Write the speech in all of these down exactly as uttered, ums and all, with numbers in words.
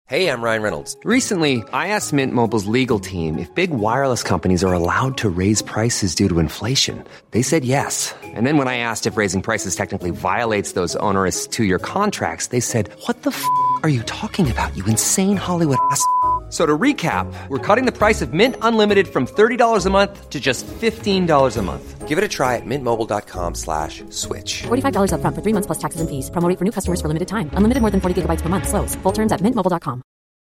Hey, I'm Ryan Reynolds. Recently, I asked Mint Mobile's legal team if big wireless companies are allowed to raise prices due to inflation. They said yes. And then when I asked if raising prices technically violates those onerous two-year contracts, they said, what the f*** are you talking about, you insane Hollywood ass f- So to recap, we're cutting the price of Mint Unlimited from thirty dollars a month to just fifteen dollars a month. Give it a try at mintmobile.com slash switch. forty-five dollars up front for three months plus taxes and fees. Promo rate for new customers for limited time. Unlimited more than forty gigabytes per month. Slows full terms at mint mobile dot com.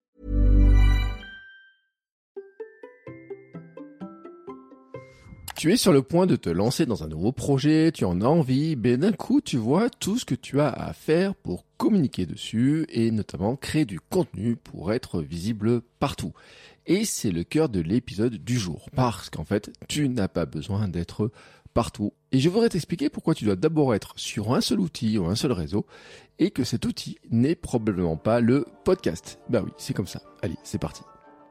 Tu es sur le point de te lancer dans un nouveau projet, tu en as envie, mais d'un coup tu vois tout ce que tu as à faire pour communiquer dessus et notamment créer du contenu pour être visible partout. Et c'est le cœur de l'épisode du jour, parce qu'en fait tu n'as pas besoin d'être partout. Et je voudrais t'expliquer pourquoi tu dois d'abord être sur un seul outil ou un seul réseau et que cet outil n'est probablement pas le podcast. Bah oui, c'est comme ça. Allez, c'est parti.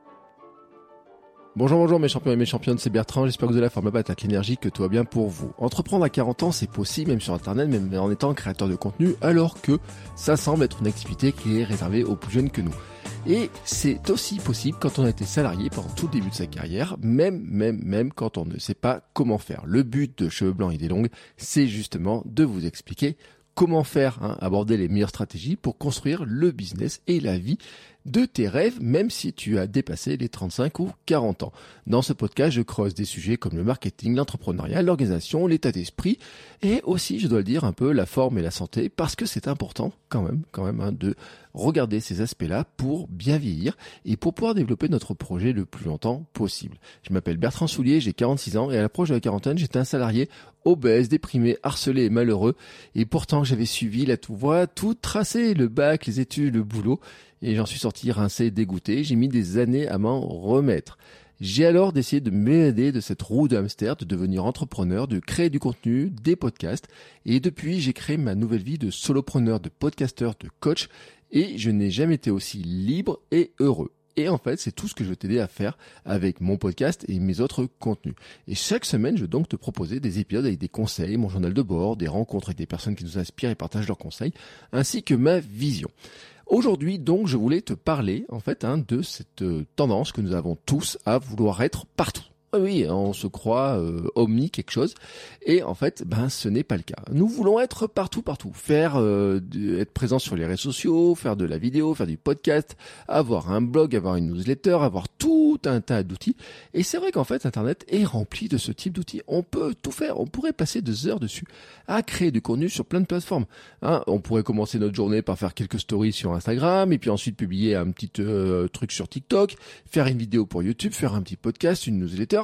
Bonjour, bonjour mes champions et mes championnes, c'est Bertrand, j'espère que vous avez la forme, la patate, l'énergie, que tout va bien pour vous. Entreprendre à quarante ans, c'est possible, même sur internet, même en étant créateur de contenu, alors que ça semble être une activité qui est réservée aux plus jeunes que nous. Et c'est aussi possible quand on a été salarié pendant tout le début de sa carrière, même, même, même quand on ne sait pas comment faire. Le but de Cheveux Blancs Idées Longues, c'est justement de vous expliquer comment faire, hein, aborder les meilleures stratégies pour construire le business et la vie de tes rêves, même si tu as dépassé les trente-cinq ou quarante ans. Dans ce podcast, je creuse des sujets comme le marketing, l'entrepreneuriat, l'organisation, l'état d'esprit et aussi, je dois le dire, un peu la forme et la santé parce que c'est important quand même, quand même, hein, de regarder ces aspects-là pour bien vieillir et pour pouvoir développer notre projet le plus longtemps possible. Je m'appelle Bertrand Soulier, j'ai quarante-six ans et à l'approche de la quarantaine, j'étais un salarié obèse, déprimé, harcelé et malheureux et pourtant j'avais suivi la tout voie, tout tracé, le bac, les études, le boulot et j'en suis sorti rincé, dégoûté. J'ai mis des années à m'en remettre. J'ai alors décidé de m'aider de cette roue de hamster, de devenir entrepreneur, de créer du contenu, des podcasts. Et depuis, j'ai créé ma nouvelle vie de solopreneur, de podcasteur, de coach. Et je n'ai jamais été aussi libre et heureux. Et en fait, c'est tout ce que je vais t'aider à faire avec mon podcast et mes autres contenus. Et chaque semaine, je vais donc te proposer des épisodes avec des conseils, mon journal de bord, des rencontres avec des personnes qui nous inspirent et partagent leurs conseils, ainsi que ma vision. Aujourd'hui, donc, je voulais te parler, en fait, hein, de cette euh, tendance que nous avons tous à vouloir être partout. Oui, on se croit euh, omni quelque chose, et en fait, ben, ce n'est pas le cas. Nous voulons être partout, partout, faire, euh, de, être présent sur les réseaux sociaux, faire de la vidéo, faire du podcast, avoir un blog, avoir une newsletter, avoir tout un tas d'outils. Et c'est vrai qu'en fait, Internet est rempli de ce type d'outils. On peut tout faire, on pourrait passer des heures dessus à créer du contenu sur plein de plateformes. Hein, on pourrait commencer notre journée par faire quelques stories sur Instagram, et puis ensuite publier un petit euh, truc sur TikTok, faire une vidéo pour YouTube, faire un petit podcast, une newsletter.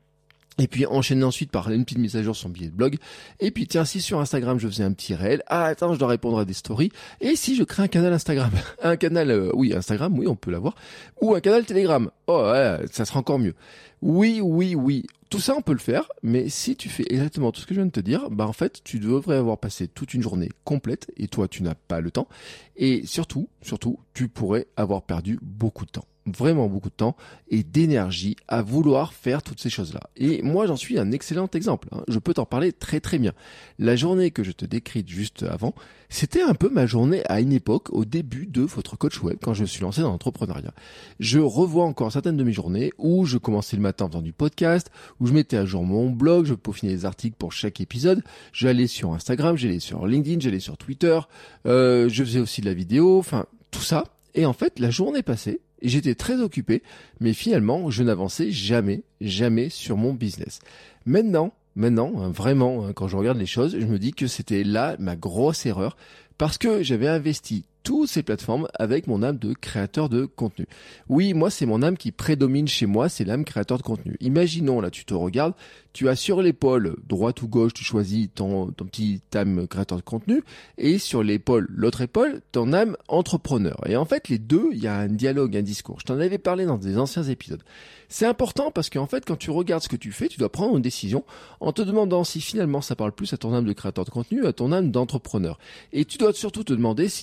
Et puis enchaîner ensuite par une petite mise à jour sur son billet de blog. Et puis tiens, si sur Instagram je faisais un petit réel, ah attends, je dois répondre à des stories. Et si je crée un canal Instagram, un canal, euh, oui Instagram, oui on peut l'avoir, ou un canal Telegram, oh ouais, ça sera encore mieux. Oui, oui, oui, tout ça on peut le faire, mais si tu fais exactement tout ce que je viens de te dire, bah en fait tu devrais avoir passé toute une journée complète et toi tu n'as pas le temps. Et surtout, surtout, tu pourrais avoir perdu beaucoup de temps. Vraiment beaucoup de temps et d'énergie à vouloir faire toutes ces choses-là. Et moi, j'en suis un excellent exemple. Hein. Je peux t'en parler très très bien. La journée que je te décris juste avant, c'était un peu ma journée à une époque, au début de votre coach web, quand je me suis lancé dans l'entrepreneuriat. Je revois encore certaines de mes journées où je commençais le matin en faisant du podcast, où je mettais à jour mon blog, je peaufinais les articles pour chaque épisode, j'allais sur Instagram, j'allais sur LinkedIn, j'allais sur Twitter, euh, je faisais aussi de la vidéo, enfin tout ça. Et en fait, la journée passée, et j'étais très occupé, mais finalement, je n'avançais jamais, jamais sur mon business. Maintenant, maintenant, hein, vraiment, hein, quand je regarde les choses, je me dis que c'était là ma grosse erreur, parce que j'avais investi toutes ces plateformes avec mon âme de créateur de contenu. Oui, moi, c'est mon âme qui prédomine chez moi, c'est l'âme créateur de contenu. Imaginons, là, tu te regardes, tu as sur l'épaule, droite ou gauche, tu choisis ton, ton petit âme créateur de contenu, et sur l'épaule, l'autre épaule, ton âme entrepreneur. Et en fait, les deux, il y a un dialogue, un discours. Je t'en avais parlé dans des anciens épisodes. C'est important parce qu'en fait, quand tu regardes ce que tu fais, tu dois prendre une décision en te demandant si finalement ça parle plus à ton âme de créateur de contenu, à ton âme d'entrepreneur. Et tu dois surtout te demander si tu arrives à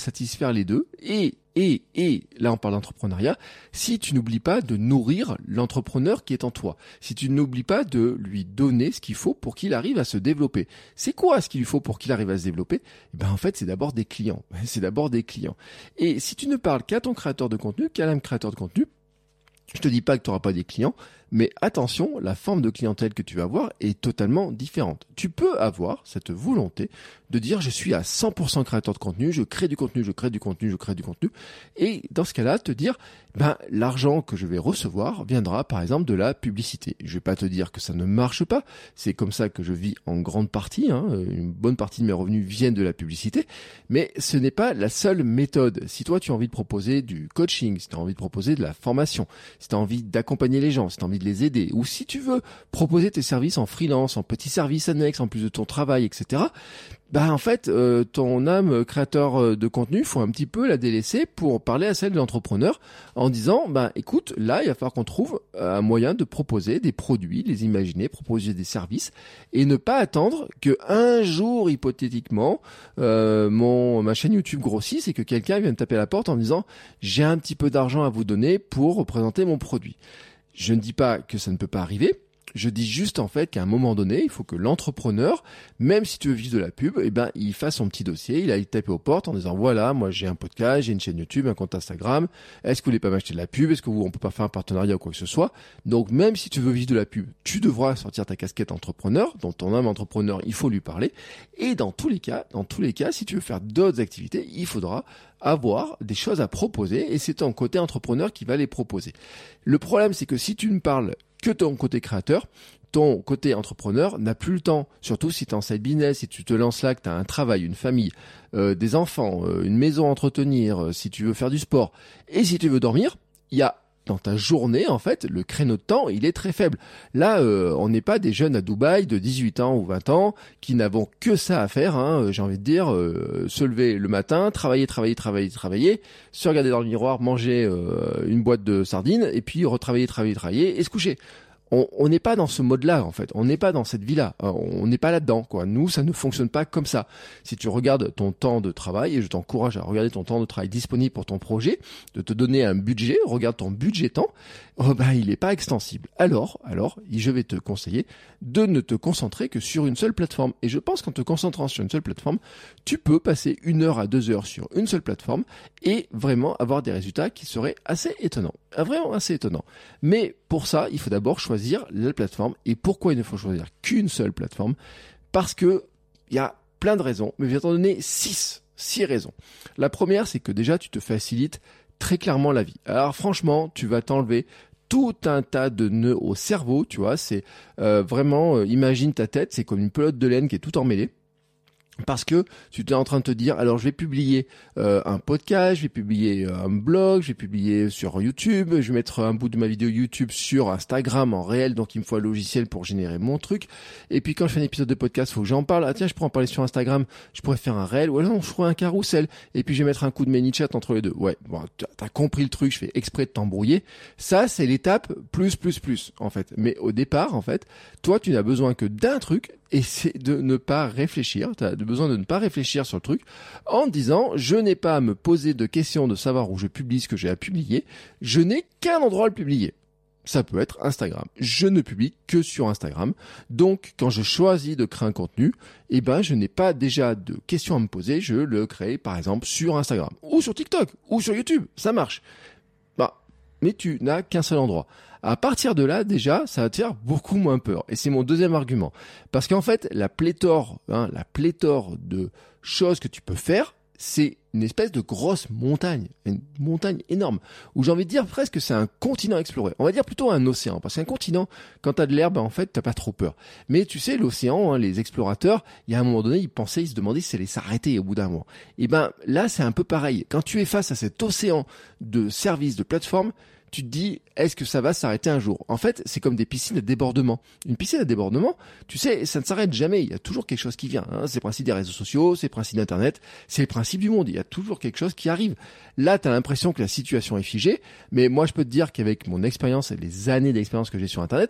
satisfaire les deux. Et, et, et, là on parle d'entrepreneuriat, si tu n'oublies pas de nourrir l'entrepreneur qui est en toi, si tu n'oublies pas de lui donner ce qu'il faut pour qu'il arrive à se développer. C'est quoi ce qu'il lui faut pour qu'il arrive à se développer? Eh ben en fait, c'est d'abord des clients. C'est d'abord des clients. Et si tu ne parles qu'à ton créateur de contenu, qu'à l'âme créateur de contenu, je te dis pas que tu n'auras pas des clients, mais attention, la forme de clientèle que tu vas avoir est totalement différente. Tu peux avoir cette volonté de dire je suis à cent pour cent créateur de contenu, je crée du contenu, je crée du contenu, je crée du contenu, et dans ce cas-là, te dire ben l'argent que je vais recevoir viendra par exemple de la publicité. Je vais pas te dire que ça ne marche pas, c'est comme ça que je vis en grande partie, hein. Une bonne partie de mes revenus viennent de la publicité, mais ce n'est pas la seule méthode. Si toi tu as envie de proposer du coaching, si tu as envie de proposer de la formation, si tu as envie d'accompagner les gens, si tu as envie de les aider, ou si tu veux proposer tes services en freelance, en petits services annexes, en plus de ton travail, et cetera, bah en fait, euh, ton âme créateur de contenu, faut un petit peu la délaisser pour parler à celle de l'entrepreneur en disant, bah écoute, là, il va falloir qu'on trouve un moyen de proposer des produits, les imaginer, proposer des services, et ne pas attendre que un jour, hypothétiquement, euh, mon ma chaîne YouTube grossisse et que quelqu'un vienne taper à la porte en me disant, j'ai un petit peu d'argent à vous donner pour représenter mon produit. Je ne dis pas que ça ne peut pas arriver. Je dis juste en fait qu'à un moment donné, il faut que l'entrepreneur, même si tu veux vivre de la pub, eh ben il fasse son petit dossier, il aille taper aux portes en disant voilà, moi j'ai un podcast, j'ai une chaîne YouTube, un compte Instagram. Est-ce que vous voulez pas m'acheter de la pub? Est-ce que vous on peut pas faire un partenariat ou quoi que ce soit? Donc même si tu veux vivre de la pub, tu devras sortir ta casquette entrepreneur. Dans ton âme entrepreneur, il faut lui parler. Et dans tous les cas, dans tous les cas, si tu veux faire d'autres activités, il faudra avoir des choses à proposer et c'est ton côté entrepreneur qui va les proposer. Le problème, c'est que si tu ne parles que ton côté créateur, ton côté entrepreneur n'a plus le temps, surtout si tu es en side business, si tu te lances là, que tu as un travail, une famille, euh, des enfants, euh, une maison à entretenir, euh, si tu veux faire du sport, et si tu veux dormir, il y a dans ta journée, en fait, le créneau de temps, il est très faible. Là, euh, on n'est pas des jeunes à Dubaï de dix-huit ans ou vingt ans qui n'avons que ça à faire, hein, j'ai envie de dire, euh, se lever le matin, travailler, travailler, travailler, travailler, se regarder dans le miroir, manger euh, une boîte de sardines et puis retravailler, travailler, travailler et se coucher. On n'est pas dans ce mode-là, en fait. On n'est pas dans cette vie-là. On n'est pas là-dedans, quoi. Nous, ça ne fonctionne pas comme ça. Si tu regardes ton temps de travail, et je t'encourage à regarder ton temps de travail disponible pour ton projet, de te donner un budget, regarde ton budget temps, oh ben, il n'est pas extensible. Alors, alors, je vais te conseiller de ne te concentrer que sur une seule plateforme. Et je pense qu'en te concentrant sur une seule plateforme, tu peux passer une heure à deux heures sur une seule plateforme et vraiment avoir des résultats qui seraient assez étonnants. Vraiment assez étonnants. Mais pour ça, il faut d'abord choisir la plateforme. Et pourquoi il ne faut choisir qu'une seule plateforme? Parce que il y a plein de raisons, mais je vais t'en donner six. Six raisons. La première, c'est que déjà, tu te facilites très clairement la vie. Alors franchement, tu vas t'enlever tout un tas de nœuds au cerveau, tu vois, c'est euh, vraiment, euh, imagine ta tête, c'est comme une pelote de laine qui est tout emmêlée. Parce que tu es en train de te dire, alors je vais publier euh, un podcast, je vais publier un blog, je vais publier sur YouTube, je vais mettre un bout de ma vidéo YouTube sur Instagram en réel, donc il me faut un logiciel pour générer mon truc. Et puis quand je fais un épisode de podcast, il faut que j'en parle. Ah tiens, je pourrais en parler sur Instagram, je pourrais faire un réel, ou alors non, je ferai un carrousel. Et puis je vais mettre un coup de ManyChat entre les deux. Ouais, bon, t'as compris le truc, je fais exprès de t'embrouiller. Ça, c'est l'étape plus, plus, plus, en fait. Mais au départ, en fait, toi, tu n'as besoin que d'un truc, et c'est de ne pas réfléchir. Tu as besoin de ne pas réfléchir sur le truc en disant je n'ai pas à me poser de questions de savoir où je publie ce que j'ai à publier. Je n'ai qu'un endroit à le publier. Ça peut être Instagram. Je ne publie que sur Instagram. Donc, quand je choisis de créer un contenu, eh ben, je n'ai pas déjà de questions à me poser. Je le crée, par exemple, sur Instagram ou sur TikTok ou sur YouTube. Ça marche. Bah, mais tu n'as qu'un seul endroit. À partir de là, déjà, ça va te faire beaucoup moins peur. Et c'est mon deuxième argument. Parce qu'en fait, la pléthore, hein, la pléthore de choses que tu peux faire, c'est une espèce de grosse montagne, une montagne énorme, où j'ai envie de dire presque que c'est un continent exploré. On va dire plutôt un océan, parce qu'un continent, quand t'as de l'herbe, en fait, t'as pas trop peur. Mais tu sais, l'océan, hein, les explorateurs, il y a un moment donné, ils pensaient, ils se demandaient si ça allait s'arrêter au bout d'un moment. Et ben là, c'est un peu pareil. Quand tu es face à cet océan de services, de plateformes, tu te dis, est-ce que ça va s'arrêter un jour? En fait, c'est comme des piscines à débordement. Une piscine à débordement, tu sais, ça ne s'arrête jamais. Il y a toujours quelque chose qui vient. Hein. C'est le principe des réseaux sociaux, c'est le principe d'Internet, c'est le principe du monde. Il y a toujours quelque chose qui arrive. Là, tu as l'impression que la situation est figée, mais moi, je peux te dire qu'avec mon expérience et les années d'expérience que j'ai sur Internet,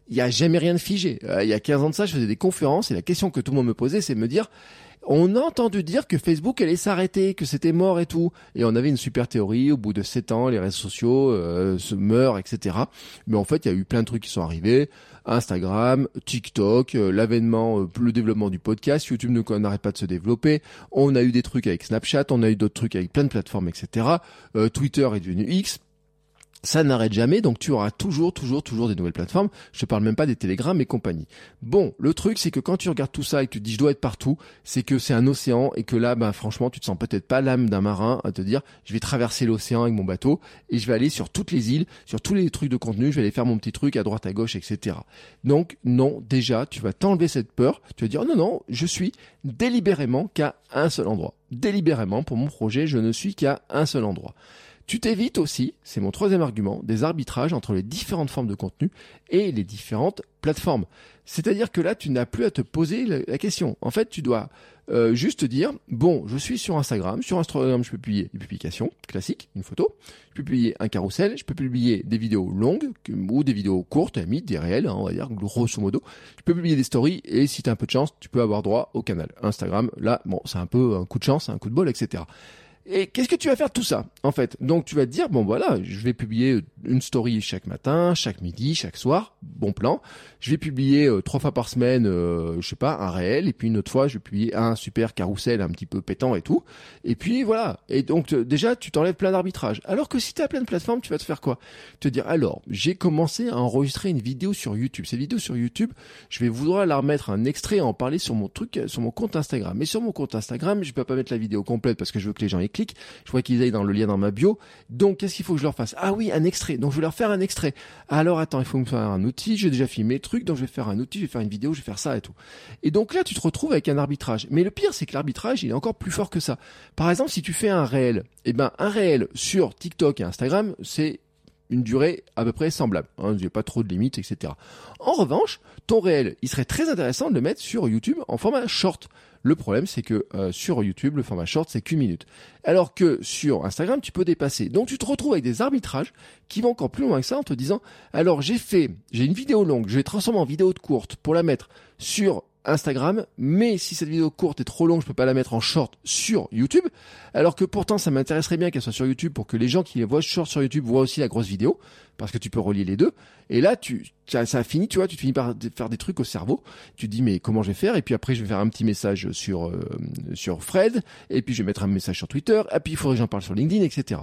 il y a jamais rien de figé. Euh, il y a quinze ans de ça, je faisais des conférences et la question que tout le monde me posait, c'est de me dire, on a entendu dire que Facebook allait s'arrêter, que c'était mort et tout. Et on avait une super théorie, au bout de sept ans, les réseaux sociaux euh, se meurent, et cetera. Mais en fait, il y a eu plein de trucs qui sont arrivés. Instagram, TikTok, euh, l'avènement, euh, le développement du podcast, YouTube ne n'arrête pas de se développer. On a eu des trucs avec Snapchat, on a eu d'autres trucs avec plein de plateformes, et cetera. Euh, Twitter est devenu X. Ça n'arrête jamais, donc tu auras toujours, toujours, toujours des nouvelles plateformes. Je te parle même pas des télégrammes et compagnie. Bon, le truc, c'est que quand tu regardes tout ça et que tu te dis je dois être partout, c'est que c'est un océan et que là, ben franchement, tu te sens peut-être pas l'âme d'un marin à te dire je vais traverser l'océan avec mon bateau et je vais aller sur toutes les îles, sur tous les trucs de contenu, je vais aller faire mon petit truc à droite, à gauche, et cetera. Donc non, déjà, tu vas t'enlever cette peur. Tu vas dire non, non, je suis délibérément qu'à un seul endroit. Délibérément, pour mon projet, je ne suis qu'à un seul endroit. Tu t'évites aussi, c'est mon troisième argument, des arbitrages entre les différentes formes de contenu et les différentes plateformes. C'est-à-dire que là, tu n'as plus à te poser la question. En fait, tu dois euh, juste te dire, bon, je suis sur Instagram. Sur Instagram, je peux publier des publications classiques, une photo. Je peux publier un carrousel. Je peux publier des vidéos longues ou des vidéos courtes, à la limite, des réels, hein, on va dire, grosso modo. Je peux publier des stories et si tu as un peu de chance, tu peux avoir droit au canal. Instagram, là, bon, c'est un peu un coup de chance, un coup de bol, et cetera. Et qu'est-ce que tu vas faire de tout ça, en fait? Donc, tu vas te dire, bon, voilà, je vais publier une story chaque matin, chaque midi, chaque soir, bon plan. Je vais publier euh, trois fois par semaine, euh, je sais pas, un réel, et puis une autre fois, je vais publier un super carrousel un petit peu pétant et tout. Et puis, voilà. Et donc, t- déjà, tu t'enlèves plein d'arbitrages. Alors que si tu as plein de plateformes, tu vas te faire quoi? Te dire, alors, j'ai commencé à enregistrer une vidéo sur YouTube. Cette vidéo sur YouTube, je vais vouloir la remettre un extrait, en parler sur mon truc, sur mon compte Instagram. Mais sur mon compte Instagram, je peux pas mettre la vidéo complète parce que je veux que les gens y cliquent. Je vois qu'ils aillent dans le lien dans ma bio. Donc, qu'est-ce qu'il faut que je leur fasse? Ah oui, un extrait. Donc, je vais leur faire un extrait. Alors, attends, il faut me faire un outil. J'ai déjà filmé mes trucs. Donc, je vais faire un outil, je vais faire une vidéo, je vais faire ça et tout. Et donc là, tu te retrouves avec un arbitrage. Mais le pire, c'est que l'arbitrage, il est encore plus fort que ça. Par exemple, si tu fais un réel, eh ben, un réel sur TikTok et Instagram, c'est une durée à peu près semblable. Hein, il n'y a pas trop de limites, et cetera. En revanche, ton réel, il serait très intéressant de le mettre sur YouTube en format short. Le problème, c'est que euh, sur YouTube, le format short, c'est qu'une minute. Alors que sur Instagram, tu peux dépasser. Donc, tu te retrouves avec des arbitrages qui vont encore plus loin que ça en te disant, alors j'ai fait, j'ai une vidéo longue, je vais transformer en vidéo courte pour la mettre sur Instagram, mais si cette vidéo courte est trop longue, je peux pas la mettre en short sur YouTube, alors que pourtant ça m'intéresserait bien qu'elle soit sur YouTube pour que les gens qui les voient short sur YouTube voient aussi la grosse vidéo, parce que tu peux relier les deux, et là tu ça, ça a fini, tu vois, tu finis par faire des trucs au cerveau, tu te dis mais comment je vais faire, et puis après je vais faire un petit message sur euh, sur Fred, et puis je vais mettre un message sur Twitter, et puis il faudrait que j'en parle sur LinkedIn, et cetera.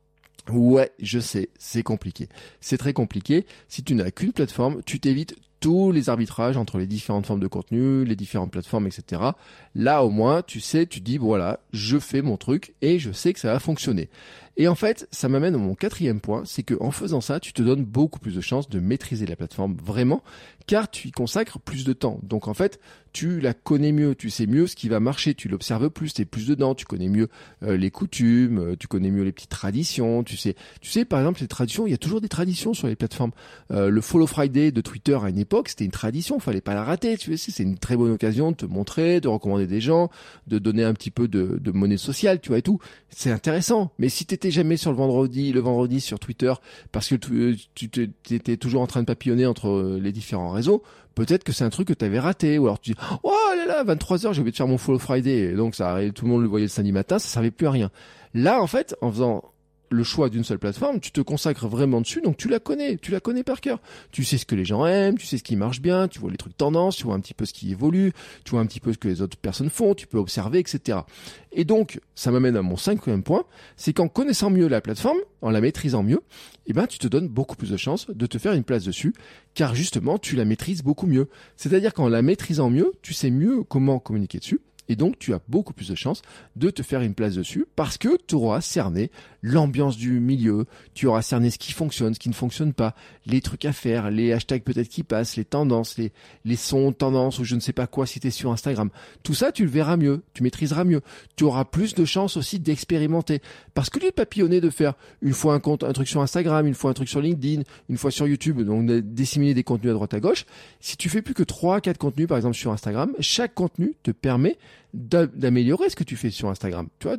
Ouais, je sais, c'est compliqué. C'est très compliqué. Si tu n'as qu'une plateforme, tu t'évites tous les arbitrages entre les différentes formes de contenu, les différentes plateformes, et cetera. Là, au moins, tu sais, tu dis, voilà, je fais mon truc et je sais que ça va fonctionner. Et en fait, ça m'amène à mon quatrième point, c'est que en faisant ça, tu te donnes beaucoup plus de chances de maîtriser la plateforme vraiment, car tu y consacres plus de temps. Donc en fait, tu la connais mieux, tu sais mieux ce qui va marcher, tu l'observes plus, t'es plus dedans, tu connais mieux euh, les coutumes, euh, tu connais mieux les petites traditions, tu sais, tu sais par exemple les traditions, il y a toujours des traditions sur les plateformes. Euh, le Follow Friday de Twitter à une époque, c'était une tradition, fallait pas la rater, tu sais, c'est une très bonne occasion de te montrer, de recommander des gens, de donner un petit peu de, de monnaie sociale, tu vois et tout. C'est intéressant, mais si t'étais jamais sur le vendredi, le vendredi sur Twitter, parce que tu, tu étais toujours en train de papillonner entre les différents réseaux, peut-être que c'est un truc que tu avais raté, ou alors tu dis oh là là, vingt-trois heures, j'ai oublié de faire mon Follow Friday, et donc ça, tout le monde le voyait le samedi matin, ça servait plus à rien. Là, en fait, en faisant le choix d'une seule plateforme, tu te consacres vraiment dessus, donc tu la connais, tu la connais par cœur. Tu sais ce que les gens aiment, tu sais ce qui marche bien, tu vois les trucs tendances, tu vois un petit peu ce qui évolue, tu vois un petit peu ce que les autres personnes font, tu peux observer, et cetera. Et donc, ça m'amène à mon cinquième point, c'est qu'en connaissant mieux la plateforme, en la maîtrisant mieux, eh ben, tu te donnes beaucoup plus de chances de te faire une place dessus, car justement, tu la maîtrises beaucoup mieux. C'est-à-dire qu'en la maîtrisant mieux, tu sais mieux comment communiquer dessus, et donc tu as beaucoup plus de chances de te faire une place dessus parce que tu auras cerné l'ambiance du milieu, tu auras cerné ce qui fonctionne, ce qui ne fonctionne pas, les trucs à faire, les hashtags peut-être qui passent, les tendances, les, les sons, tendances ou je ne sais pas quoi si tu es sur Instagram. Tout ça, tu le verras mieux, tu maîtriseras mieux. Tu auras plus de chances aussi d'expérimenter parce que lieu de papillonner, de faire une fois un compte, un truc sur Instagram, une fois un truc sur LinkedIn, une fois sur YouTube, donc de disséminer des contenus à droite à gauche, si tu fais plus que trois quatre contenus par exemple sur Instagram, chaque contenu te permet d'améliorer ce que tu fais sur Instagram. Tu vois, tu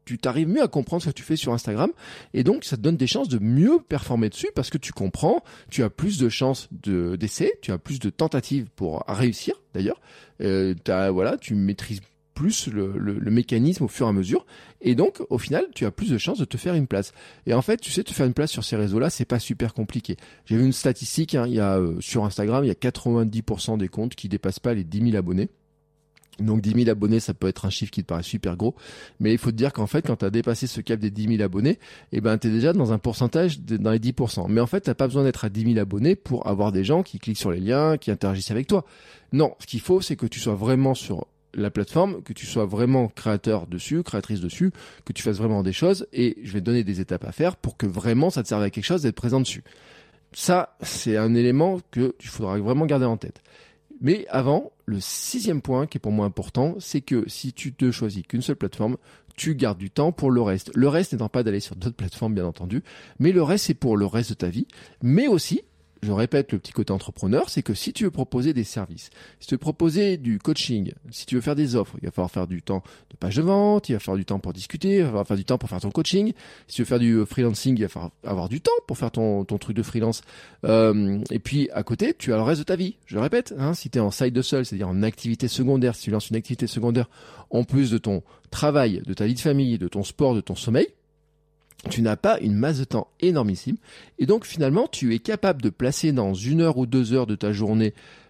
tu t'arrives mieux à comprendre ce que tu fais sur Instagram et donc ça te donne des chances de mieux performer dessus parce que tu comprends, tu as plus de chances de, d'essais, tu as plus de tentatives pour réussir d'ailleurs, euh, t'as, voilà, tu maîtrises plus le, le, le mécanisme au fur et à mesure et donc au final tu as plus de chances de te faire une place. Et en fait tu sais, te faire une place sur ces réseaux-là c'est pas super compliqué. J'ai vu une statistique, hein, il y a euh, sur Instagram il y a quatre-vingt-dix pour cent des comptes qui dépassent pas les dix mille abonnés. Donc dix mille abonnés, ça peut être un chiffre qui te paraît super gros, mais il faut te dire qu'en fait, quand tu as dépassé ce cap des dix mille abonnés, eh ben tu es déjà dans un pourcentage de, dans les dix pour cent. Mais en fait, tu n'as pas besoin d'être à dix mille abonnés pour avoir des gens qui cliquent sur les liens, qui interagissent avec toi. Non, ce qu'il faut, c'est que tu sois vraiment sur la plateforme, que tu sois vraiment créateur dessus, créatrice dessus, que tu fasses vraiment des choses, et je vais te donner des étapes à faire pour que vraiment ça te serve à quelque chose d'être présent dessus. Ça, c'est un élément que tu faudra vraiment garder en tête. Mais avant, le sixième point qui est pour moi important, c'est que si tu te choisis qu'une seule plateforme, tu gardes du temps pour le reste. Le reste n'étant pas d'aller sur d'autres plateformes, bien entendu, mais le reste, c'est pour le reste de ta vie. Mais aussi, je répète, le petit côté entrepreneur, c'est que si tu veux proposer des services, si tu veux proposer du coaching, si tu veux faire des offres, il va falloir faire du temps de page de vente, il va falloir du temps pour discuter, il va falloir faire du temps pour faire ton coaching. Si tu veux faire du freelancing, il va falloir avoir du temps pour faire ton, ton truc de freelance. Euh, et puis, à côté, tu as le reste de ta vie. Je le répète, hein, si tu es en side hustle, c'est-à-dire en activité secondaire, si tu lances une activité secondaire en plus de ton travail, de ta vie de famille, de ton sport, de ton sommeil, tu n'as pas une masse de temps énormissime et donc finalement tu es capable de placer dans une heure ou deux heures de ta journée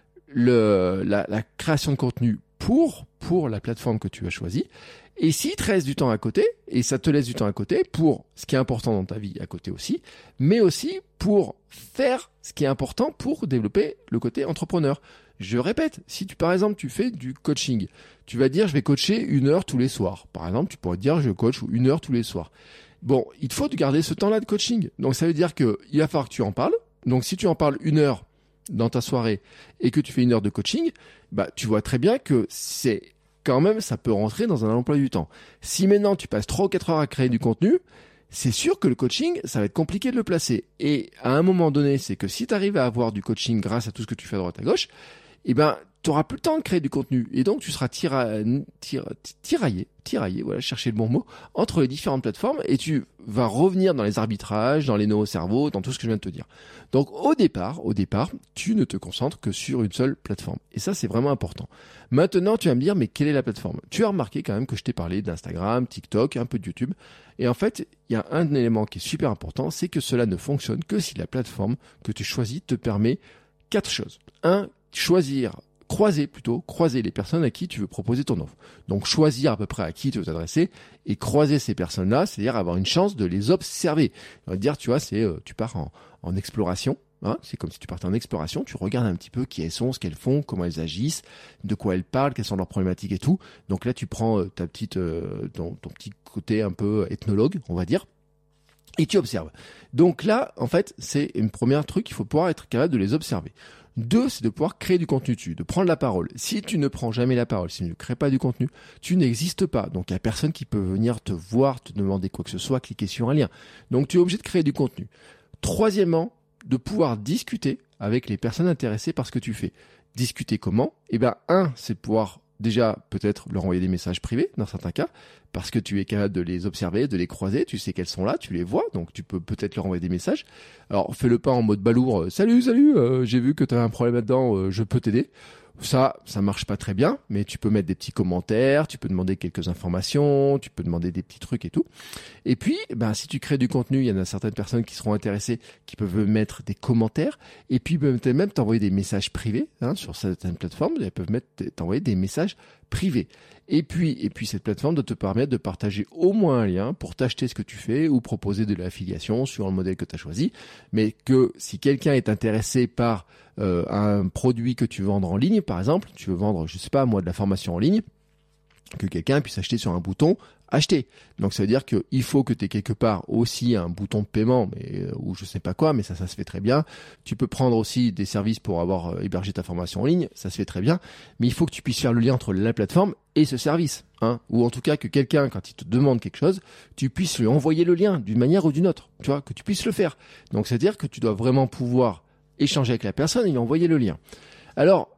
le, la, la création de contenu pour, pour la plateforme que tu as choisie. Et s'il te reste du temps à côté, et ça te laisse du temps à côté pour ce qui est important dans ta vie à côté aussi, mais aussi pour faire ce qui est important pour développer le côté entrepreneur. Je répète, si tu par exemple tu fais du coaching, tu vas dire je vais coacher une heure tous les soirs. Par exemple, tu pourrais dire je coach une heure tous les soirs. Bon, il te faut garder ce temps-là de coaching. Donc, ça veut dire que il va falloir que tu en parles. Donc, si tu en parles une heure dans ta soirée et que tu fais une heure de coaching, bah, tu vois très bien que c'est quand même, ça peut rentrer dans un emploi du temps. Si maintenant tu passes trois ou quatre heures à créer du contenu, c'est sûr que le coaching, ça va être compliqué de le placer. Et à un moment donné, c'est que si tu arrives à avoir du coaching grâce à tout ce que tu fais à droite à gauche, eh ben, tu auras plus le temps de créer du contenu. Et donc, tu seras tira, tira, tiraillé, tiraillé, voilà, chercher le bon mot, entre les différentes plateformes et tu vas revenir dans les arbitrages, dans les nœuds au cerveau, dans tout ce que je viens de te dire. Donc, au départ, au départ, tu ne te concentres que sur une seule plateforme. Et ça, c'est vraiment important. Maintenant, tu vas me dire, mais quelle est la plateforme? Tu as remarqué quand même que je t'ai parlé d'Instagram, TikTok, un peu de YouTube. Et en fait, il y a un élément qui est super important, c'est que cela ne fonctionne que si la plateforme que tu choisis te permet quatre choses. Un, choisir, croiser plutôt, croiser les personnes à qui tu veux proposer ton offre. Donc choisir à peu près à qui tu veux t'adresser et croiser ces personnes-là, c'est-à-dire avoir une chance de les observer. On va dire, tu vois, c'est euh, tu pars en, en exploration. Hein, c'est comme si tu partais en exploration, tu regardes un petit peu qui elles sont, ce qu'elles font, comment elles agissent, de quoi elles parlent, quelles sont leurs problématiques et tout. Donc là, tu prends euh, ta petite, euh, ton, ton petit côté un peu ethnologue, on va dire. Et tu observes. Donc là, en fait, c'est une première truc, il faut pouvoir être capable de les observer. Deux, c'est de pouvoir créer du contenu dessus, de prendre la parole. Si tu ne prends jamais la parole, si tu ne crées pas du contenu, tu n'existes pas. Donc il n'y a personne qui peut venir te voir, te demander quoi que ce soit, cliquer sur un lien. Donc tu es obligé de créer du contenu. Troisièmement, de pouvoir discuter avec les personnes intéressées par ce que tu fais. Discuter comment? Eh bien, un, c'est de pouvoir déjà peut-être leur envoyer des messages privés dans certains cas, parce que tu es capable de les observer, de les croiser, tu sais qu'elles sont là, tu les vois, donc tu peux peut-être leur envoyer des messages. Alors fais-le pas en mode balourd, euh, salut, salut, euh, j'ai vu que tu as un problème là-dedans, euh, je peux t'aider. Ça, ça marche pas très bien, mais tu peux mettre des petits commentaires, tu peux demander quelques informations, tu peux demander des petits trucs et tout. Et puis, ben, si tu crées du contenu, il y en a certaines personnes qui seront intéressées, qui peuvent mettre des commentaires, et puis peut-être même t'envoyer des messages privés, hein, sur certaines plateformes, elles peuvent mettre, t'envoyer des messages privés. Et puis, et puis cette plateforme doit te permettre de partager au moins un lien pour t'acheter ce que tu fais ou proposer de l'affiliation sur le modèle que tu as choisi. Mais que si quelqu'un est intéressé par euh, un produit que tu veux vendre en ligne, par exemple, tu veux vendre, je sais pas moi, de la formation en ligne, que quelqu'un puisse acheter sur un bouton acheter. Donc ça veut dire qu'il faut que tu aies quelque part aussi un bouton de paiement, mais euh, ou je sais pas quoi, mais ça, ça se fait très bien. Tu peux prendre aussi des services pour avoir euh, hébergé ta formation en ligne, ça se fait très bien. Mais il faut que tu puisses faire le lien entre la plateforme et ce service, hein, ou en tout cas que quelqu'un, quand il te demande quelque chose, tu puisses lui envoyer le lien d'une manière ou d'une autre, tu vois, que tu puisses le faire. Donc c'est à dire que tu dois vraiment pouvoir échanger avec la personne et lui envoyer le lien. Alors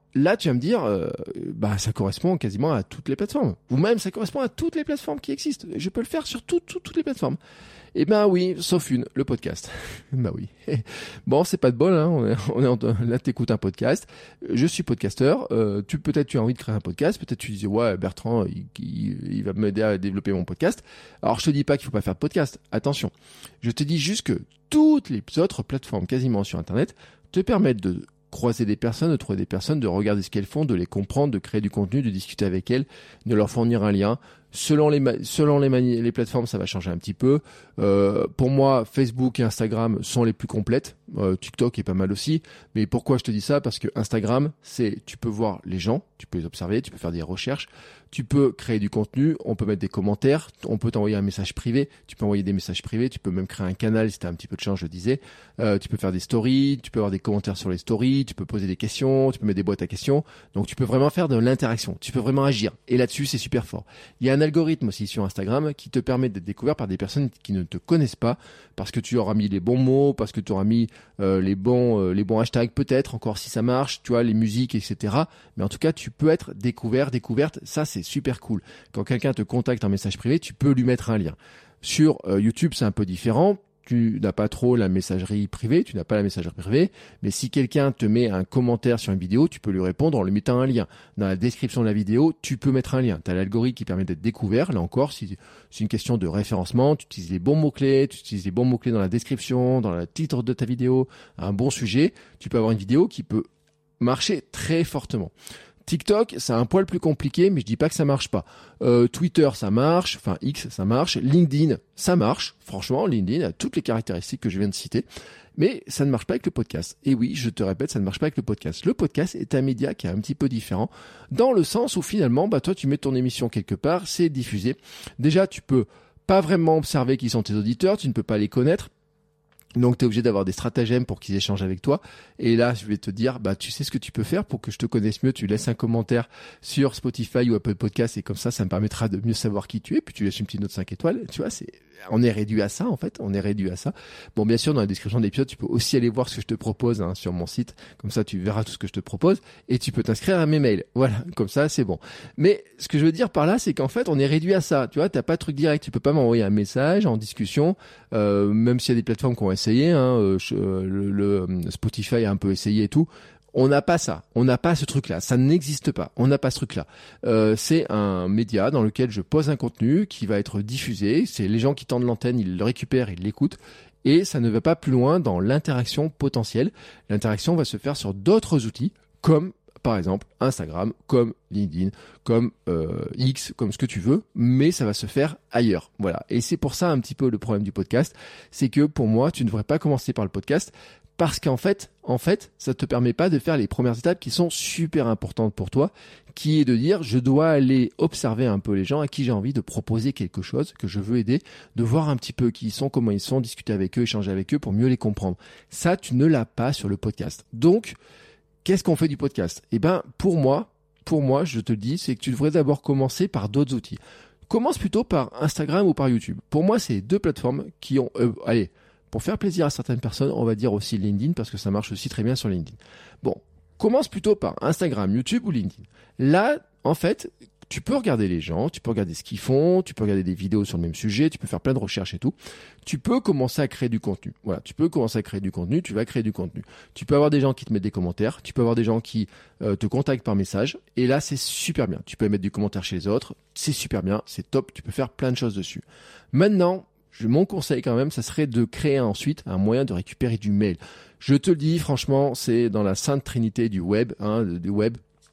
là, tu vas me dire, euh, bah, ça correspond quasiment à toutes les plateformes. Ou même, ça correspond à toutes les plateformes qui existent. Je peux le faire sur tout, tout, toutes les plateformes. Eh ben oui, sauf une, le podcast. Bah oui. Bon, c'est pas de bol, hein. On est, on est en, là, t'écoutes un podcast. Je suis podcasteur. Euh, tu peut-être tu as envie de créer un podcast. Peut-être tu dis ouais, Bertrand, il, il, il va m'aider à développer mon podcast. Alors je te dis pas qu'il faut pas faire de podcast. Attention. Je te dis juste que toutes les autres plateformes, quasiment sur Internet, te permettent de croiser des personnes, de trouver des personnes, de regarder ce qu'elles font, de les comprendre, de créer du contenu, de discuter avec elles, de leur fournir un lien. Selon les ma- selon les, mani- les plateformes, ça va changer un petit peu. Euh, pour moi, Facebook et Instagram sont les plus complètes. Euh, TikTok est pas mal aussi. Mais pourquoi je te dis ça? Parce que Instagram, c'est tu peux voir les gens, tu peux les observer, tu peux faire des recherches, tu peux créer du contenu, on peut mettre des commentaires, on peut t'envoyer un message privé, tu peux envoyer des messages privés, tu peux même créer un canal si tu as un petit peu de chance, je disais. Euh, tu peux faire des stories, tu peux avoir des commentaires sur les stories, tu peux poser des questions, tu peux mettre des boîtes à questions. Donc tu peux vraiment faire de l'interaction, tu peux vraiment agir. Et là-dessus, c'est super fort. Il y a un algorithme aussi sur Instagram qui te permet d'être découvert par des personnes qui ne te connaissent pas parce que tu auras mis les bons mots, parce que tu auras mis euh, les bons euh, les bons hashtags peut-être, encore si ça marche, tu vois, les musiques, et cetera. Mais en tout cas, tu peux être découvert, découverte. Ça, c'est super cool. Quand quelqu'un te contacte en message privé, tu peux lui mettre un lien. Sur euh, YouTube, c'est un peu différent. Tu n'as pas trop la messagerie privée, tu n'as pas la messagerie privée, mais si quelqu'un te met un commentaire sur une vidéo, tu peux lui répondre en lui mettant un lien. Dans la description de la vidéo, tu peux mettre un lien. Tu as l'algorithme qui permet d'être découvert. Là encore, si c'est une question de référencement, tu utilises les bons mots-clés, tu utilises les bons mots-clés dans la description, dans le titre de ta vidéo, un bon sujet, tu peux avoir une vidéo qui peut marcher très fortement. TikTok, c'est un poil plus compliqué, mais je dis pas que ça marche pas. Euh, Twitter, ça marche. Enfin, X, ça marche. LinkedIn, ça marche. Franchement, LinkedIn a toutes les caractéristiques que je viens de citer. Mais ça ne marche pas avec le podcast. Et oui, je te répète, ça ne marche pas avec le podcast. Le podcast est un média qui est un petit peu différent, dans le sens où finalement, bah, toi, tu mets ton émission quelque part, c'est diffusé. Déjà, tu peux pas vraiment observer qui sont tes auditeurs, tu ne peux pas les connaître. Donc, tu es obligé d'avoir des stratagèmes pour qu'ils échangent avec toi. Et là, je vais te dire, bah, tu sais ce que tu peux faire pour que je te connaisse mieux. Tu laisses un commentaire sur Spotify ou Apple Podcast et comme ça, ça me permettra de mieux savoir qui tu es. Puis tu laisses une petite note cinq étoiles. Tu vois, c'est, on est réduit à ça, en fait. On est réduit à ça. Bon, bien sûr, dans la description de l'épisode, tu peux aussi aller voir ce que je te propose, hein, sur mon site. Comme ça, tu verras tout ce que je te propose et tu peux t'inscrire à mes mails. Voilà. Comme ça, c'est bon. Mais ce que je veux dire par là, c'est qu'en fait, on est réduit à ça. Tu vois, t'as pas de truc direct. Tu peux pas m'envoyer un message en discussion, euh, même s'il y a des plateformes qui ont essayé, hein, euh, je, euh, le, le Spotify a un peu essayé et tout. On n'a pas ça, on n'a pas ce truc-là, ça n'existe pas, on n'a pas ce truc-là. Euh, c'est un média dans lequel je pose un contenu qui va être diffusé, c'est les gens qui tendent l'antenne, ils le récupèrent, ils l'écoutent, et ça ne va pas plus loin dans l'interaction potentielle. L'interaction va se faire sur d'autres outils, comme par exemple Instagram, comme LinkedIn, comme euh, X, comme ce que tu veux, mais ça va se faire ailleurs. Voilà. Et c'est pour ça un petit peu le problème du podcast, c'est que pour moi, tu ne devrais pas commencer par le podcast, parce qu'en fait, en fait, ça te permet pas de faire les premières étapes qui sont super importantes pour toi, qui est de dire, je dois aller observer un peu les gens à qui j'ai envie de proposer quelque chose, que je veux aider, de voir un petit peu qui ils sont, comment ils sont, discuter avec eux, échanger avec eux pour mieux les comprendre. Ça, tu ne l'as pas sur le podcast. Donc, qu'est-ce qu'on fait du podcast? Eh ben, pour moi, pour moi, je te le dis, c'est que tu devrais d'abord commencer par d'autres outils. Commence plutôt par Instagram ou par YouTube. Pour moi, c'est deux plateformes qui ont, euh, allez, pour faire plaisir à certaines personnes, on va dire aussi LinkedIn parce que ça marche aussi très bien sur LinkedIn. Bon, commence plutôt par Instagram, YouTube ou LinkedIn. Là, en fait, tu peux regarder les gens, tu peux regarder ce qu'ils font, tu peux regarder des vidéos sur le même sujet, tu peux faire plein de recherches et tout. Tu peux commencer à créer du contenu. Voilà, tu peux commencer à créer du contenu, tu vas créer du contenu. Tu peux avoir des gens qui te mettent des commentaires, tu peux avoir des gens qui euh, te contactent par message. Et là, c'est super bien. Tu peux mettre du commentaire chez les autres, c'est super bien, c'est top, tu peux faire plein de choses dessus. Maintenant, je, mon conseil quand même, ça serait de créer ensuite un moyen de récupérer du mail. Je te le dis, franchement, c'est dans la sainte trinité du web, hein, du web.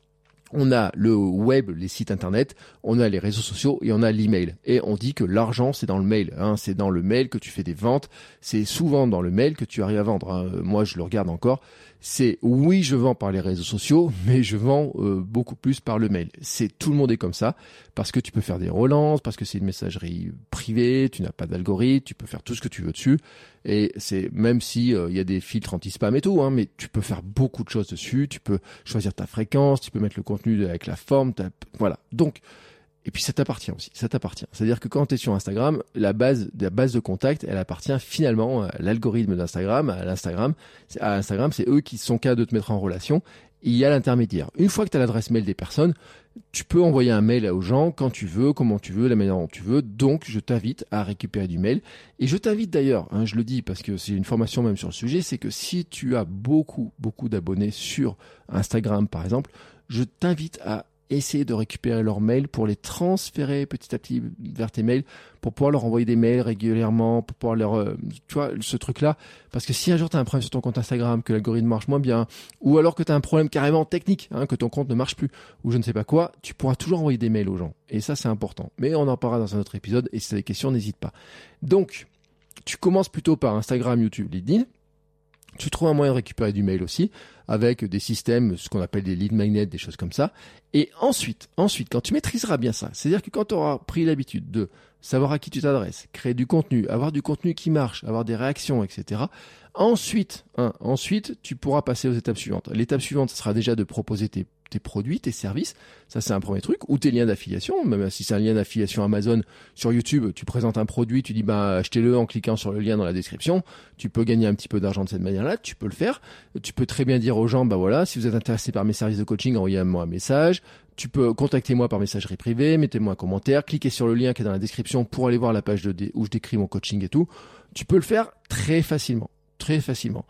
On a le web, les sites internet, on a les réseaux sociaux et on a l'email. Et on dit que l'argent, c'est dans le mail. Hein. C'est dans le mail que tu fais des ventes. C'est souvent dans le mail que tu arrives à vendre. Hein. Moi, je le regarde encore. C'est oui, je vends par les réseaux sociaux, mais je vends euh, beaucoup plus par le mail. C'est tout le monde est comme ça parce que tu peux faire des relances, parce que c'est une messagerie privée, tu n'as pas d'algorithme, tu peux faire tout ce que tu veux dessus. Et c'est même si il euh, y a des filtres anti-spam et tout, hein, mais tu peux faire beaucoup de choses dessus. Tu peux choisir ta fréquence, tu peux mettre le contenu avec la forme, voilà. Donc Et puis ça t'appartient aussi, ça t'appartient. C'est-à-dire que quand tu es sur Instagram, la base, la base de contact, elle appartient finalement à l'algorithme d'Instagram, à l'Instagram. À Instagram, c'est eux qui sont capables de te mettre en relation. Et il y a l'intermédiaire. Une fois que tu as l'adresse mail des personnes, tu peux envoyer un mail aux gens quand tu veux, comment tu veux, la manière dont tu veux. Donc, je t'invite à récupérer du mail. Et je t'invite d'ailleurs, hein, je le dis parce que c'est une formation même sur le sujet, c'est que si tu as beaucoup, beaucoup d'abonnés sur Instagram, par exemple, je t'invite à essayer de récupérer leurs mails pour les transférer petit à petit vers tes mails, pour pouvoir leur envoyer des mails régulièrement, pour pouvoir leur, euh, tu vois, ce truc-là. Parce que si un jour tu as un problème sur ton compte Instagram, que l'algorithme marche moins bien, ou alors que tu as un problème carrément technique, hein, que ton compte ne marche plus, ou je ne sais pas quoi, tu pourras toujours envoyer des mails aux gens. Et ça, c'est important. Mais on en parlera dans un autre épisode, et si tu as des questions, n'hésite pas. Donc, tu commences plutôt par Instagram, YouTube, LinkedIn. Tu trouves un moyen de récupérer du mail aussi, avec des systèmes, ce qu'on appelle des lead magnets, des choses comme ça. Et ensuite, ensuite, quand tu maîtriseras bien ça, c'est-à-dire que quand tu auras pris l'habitude de savoir à qui tu t'adresses, créer du contenu, avoir du contenu qui marche, avoir des réactions, et cetera. Ensuite, hein, ensuite, tu pourras passer aux étapes suivantes. L'étape suivante, ce sera déjà de proposer tes, tes produits, tes services. Ça, c'est un premier truc. Ou tes liens d'affiliation. Même si c'est un lien d'affiliation Amazon sur YouTube, tu présentes un produit, tu dis, bah, achetez-le en cliquant sur le lien dans la description. Tu peux gagner un petit peu d'argent de cette manière-là. Tu peux le faire. Tu peux très bien dire aux gens, bah voilà, si vous êtes intéressé par mes services de coaching, envoyez-moi un message. Tu peux contacter moi par messagerie privée, mettez-moi un commentaire, cliquez sur le lien qui est dans la description pour aller voir la page de dé- où je décris mon coaching et tout. Tu peux le faire très facilement, très facilement.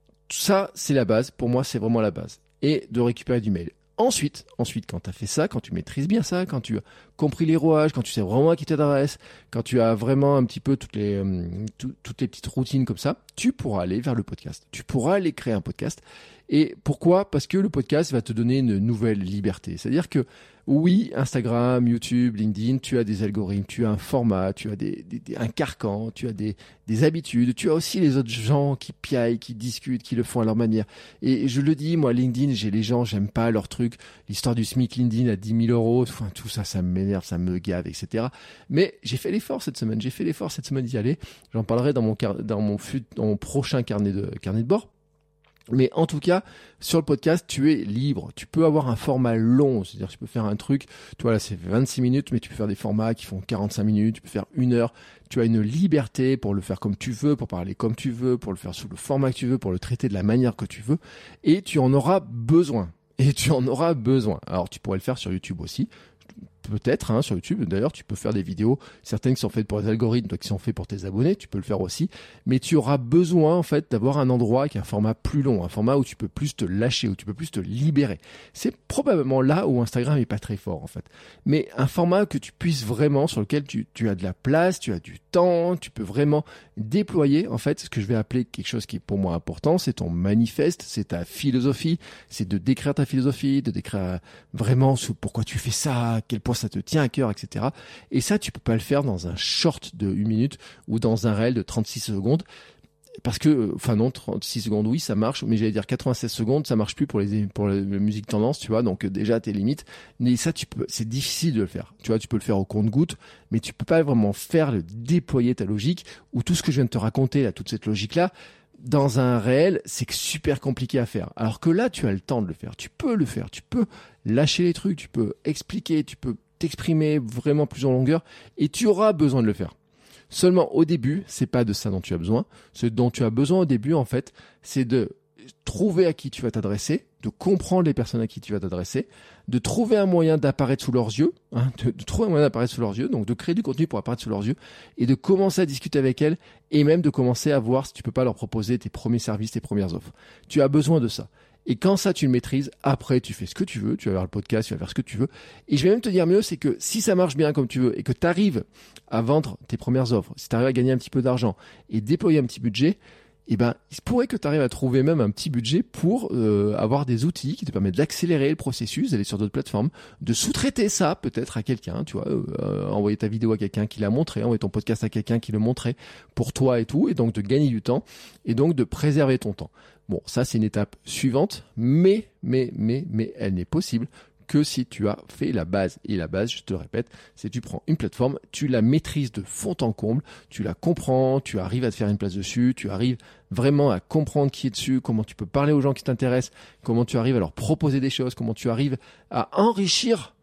Ça, c'est la base. Pour moi, c'est vraiment la base. Et de récupérer du mail. Ensuite, ensuite, quand tu as fait ça, quand tu maîtrises bien ça, quand tu as compris les rouages, quand tu sais vraiment à qui t'adresses, quand tu as vraiment un petit peu toutes les, euh, tout, toutes les petites routines comme ça, tu pourras aller vers le podcast. Tu pourras aller créer un podcast. Et pourquoi ? Parce que le podcast va te donner une nouvelle liberté. C'est-à-dire que oui, Instagram, YouTube, LinkedIn, tu as des algorithmes, tu as un format, tu as des, des, des, un carcan, tu as des, des habitudes, tu as aussi les autres gens qui piaillent, qui discutent, qui le font à leur manière. Et je le dis, moi, LinkedIn, j'ai les gens, j'aime pas leur truc, l'histoire du SMIC LinkedIn à dix mille euros, enfin, tout ça, ça m'énerve, ça me gave, et cetera. Mais j'ai fait l'effort cette semaine, j'ai fait l'effort cette semaine d'y aller. J'en parlerai dans mon, car, dans mon, fut, dans mon prochain carnet de, carnet de bord. Mais en tout cas, sur le podcast, tu es libre. Tu peux avoir un format long, c'est-à-dire tu peux faire un truc, tu vois là c'est vingt-six minutes, mais tu peux faire des formats qui font quarante-cinq minutes, tu peux faire une heure. Tu as une liberté pour le faire comme tu veux, pour parler comme tu veux, pour le faire sous le format que tu veux, pour le traiter de la manière que tu veux. Et tu en auras besoin. Et tu en auras besoin. Alors tu pourrais le faire sur YouTube aussi. Peut-être, hein, sur YouTube. D'ailleurs, tu peux faire des vidéos, certaines qui sont faites pour les algorithmes, d'autres qui sont faites pour tes abonnés. Tu peux le faire aussi. Mais tu auras besoin, en fait, d'avoir un endroit qui a un format plus long, un format où tu peux plus te lâcher, où tu peux plus te libérer. C'est probablement là où Instagram est pas très fort, en fait. Mais un format que tu puisses vraiment, sur lequel tu, tu as de la place, tu as du temps, tu peux vraiment déployer, en fait, ce que je vais appeler quelque chose qui est pour moi important, c'est ton manifeste, c'est ta philosophie, c'est de décrire ta philosophie, de décrire vraiment sous pourquoi tu fais ça, à quel point ça te tient à cœur, et cetera. Et ça, tu peux pas le faire dans un short de une minute ou dans un réel de trente-six secondes. Parce que, enfin non, trente-six secondes, oui, ça marche, mais j'allais dire quatre-vingt-seize secondes, ça marche plus pour les, pour la musique tendance, tu vois, donc déjà, tes limites. Mais ça, tu peux, c'est difficile de le faire. Tu vois, tu peux le faire au compte-gouttes, mais tu peux pas vraiment faire le déployer ta logique ou tout ce que je viens de te raconter, là, toute cette logique-là, dans un réel, c'est super compliqué à faire. Alors que là, tu as le temps de le faire. Tu peux le faire. Tu peux lâcher les trucs, tu peux expliquer, tu peux t'exprimer vraiment plus en longueur et tu auras besoin de le faire. Seulement au début, c'est pas de ça dont tu as besoin. Ce dont tu as besoin au début, en fait, c'est de trouver à qui tu vas t'adresser, de comprendre les personnes à qui tu vas t'adresser, de trouver un moyen d'apparaître sous leurs yeux, hein, de, de trouver un moyen d'apparaître sous leurs yeux, donc de créer du contenu pour apparaître sous leurs yeux et de commencer à discuter avec elles et même de commencer à voir si tu peux pas leur proposer tes premiers services, tes premières offres. Tu as besoin de ça. Et quand ça, tu le maîtrises, après, tu fais ce que tu veux, tu vas vers le podcast, tu vas faire ce que tu veux. Et je vais même te dire mieux, c'est que si ça marche bien comme tu veux et que tu arrives à vendre tes premières offres, si tu arrives à gagner un petit peu d'argent et déployer un petit budget, eh ben, il se pourrait que tu arrives à trouver même un petit budget pour euh, avoir des outils qui te permettent d'accélérer le processus, d'aller sur d'autres plateformes, de sous-traiter ça peut-être à quelqu'un, tu vois, euh, envoyer ta vidéo à quelqu'un qui l'a montré, envoyer ton podcast à quelqu'un qui le montrait pour toi et tout, et donc de gagner du temps et donc de préserver ton temps. Bon, ça c'est une étape suivante, mais, mais, mais, mais elle n'est possible que si tu as fait la base. Et la base, je te le répète, c'est tu prends une plateforme, tu la maîtrises de fond en comble, tu la comprends, tu arrives à te faire une place dessus, tu arrives vraiment à comprendre qui est dessus, comment tu peux parler aux gens qui t'intéressent, comment tu arrives à leur proposer des choses, comment tu arrives à enrichir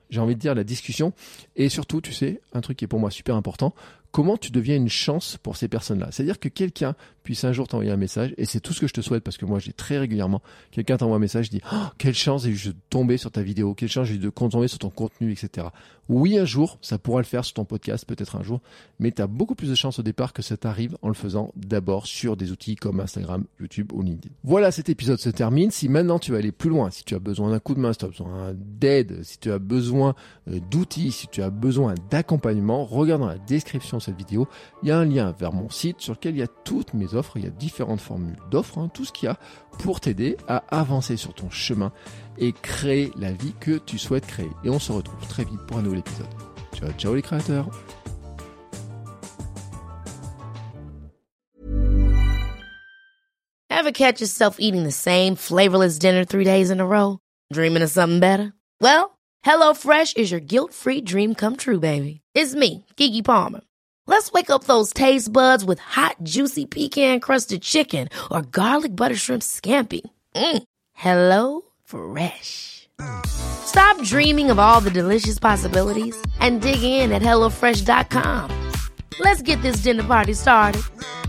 j'ai envie de dire, la discussion. Et surtout, tu sais, un truc qui est pour moi super important, comment tu deviens une chance pour ces personnes-là. C'est-à-dire que quelqu'un puisse un jour t'envoyer un message, et c'est tout ce que je te souhaite, parce que moi, j'ai très régulièrement, quelqu'un t'envoie un message, dit oh, « Quelle chance j'ai eu de tomber sur ta vidéo, quelle chance j'ai eu de tomber sur ton contenu, et cetera » Oui, un jour, ça pourra le faire sur ton podcast, peut-être un jour, mais tu as beaucoup plus de chances au départ que ça t'arrive en le faisant d'abord sur des outils comme Instagram, YouTube ou LinkedIn. Voilà, cet épisode se termine. Si maintenant tu veux aller plus loin, si tu as besoin d'un coup de main, si tu as besoin d'aide, si tu as besoin d'outils, si tu as besoin d'accompagnement, regarde dans la description de cette vidéo, il y a un lien vers mon site sur lequel il y a toutes mes offres, il y a différentes formules d'offres, hein, tout ce qu'il y a pour t'aider à avancer sur ton chemin et créer la vie que tu souhaites créer. Et on se retrouve très vite pour un nouvel épisode. Ciao, ciao les créateurs. Ever catch yourself eating the same flavorless dinner three days in a row? Dreaming of something better? Well, HelloFresh is your guilt-free dream come true, baby. It's me, Keke Palmer. Let's wake up those taste buds with hot, juicy pecan-crusted chicken or garlic butter shrimp scampi. Mm. Hello Fresh. Stop dreaming of all the delicious possibilities and dig in at hello fresh dot com. Let's get this dinner party started.